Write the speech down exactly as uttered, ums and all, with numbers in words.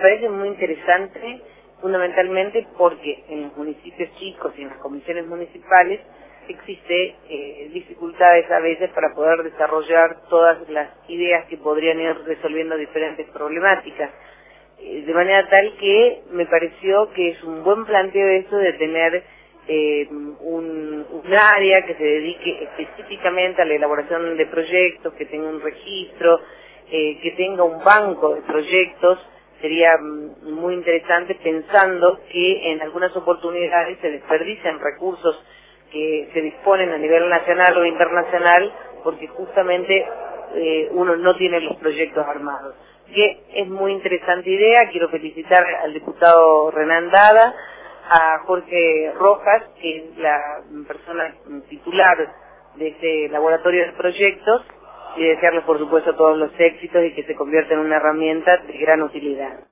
parece muy interesante, fundamentalmente porque en los municipios chicos y en las comisiones municipales existe eh, dificultades a veces para poder desarrollar todas las ideas que podrían ir resolviendo diferentes problemáticas. Eh, de manera tal que me pareció que es un buen planteo eso de tener eh, un, un área que se dedique específicamente a la elaboración de proyectos, que tenga un registro, eh, que tenga un banco de proyectos. Sería muy interesante, pensando que en algunas oportunidades se desperdician recursos que se disponen a nivel nacional o internacional porque justamente eh, uno no tiene los proyectos armados. Que es muy interesante idea. Quiero felicitar al diputado Renan Dada, a Jorge Rojas, que es la persona titular de este laboratorio de proyectos, y desearles por supuesto todos los éxitos y que se convierta en una herramienta de gran utilidad.